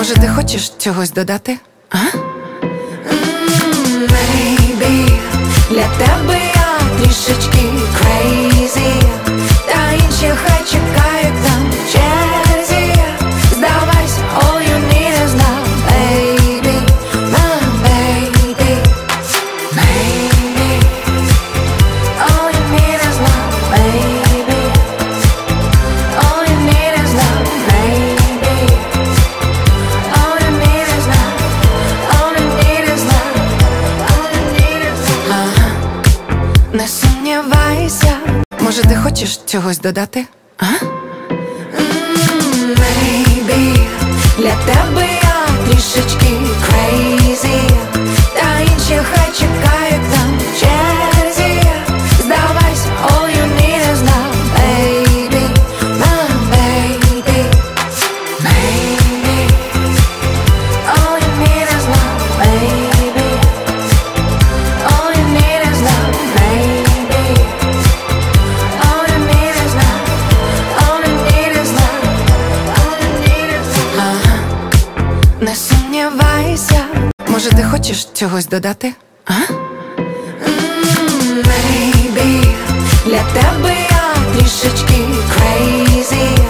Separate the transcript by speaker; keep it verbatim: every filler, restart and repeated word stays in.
Speaker 1: Може, ти хочеш чогось додати? А?
Speaker 2: Mm, maybe для тебе я трішечки crazy, та інші хай чекають там в черзі. Здавайся, all you need is now, baby, my baby, maybe. All you need is now, baby. All you need is now, baby. All you need is now. All you need is now. All you need is now.
Speaker 1: Ага. Не сумнівайся. Може, ти хочеш чогось додати? А?
Speaker 2: Mm, maybe для тебе я трішечки crazy, та інші хай чекають там в черзі. Здавайся, all you need is now, baby, my baby, maybe. All you need is now, baby. All you need is now, baby. All you need is now. All you need is now. All you need is now.
Speaker 1: Ага. Не сумнівайся. Може, ти хочеш чогось додати? А?
Speaker 2: Mm, maybe для тебе я трішечки crazy,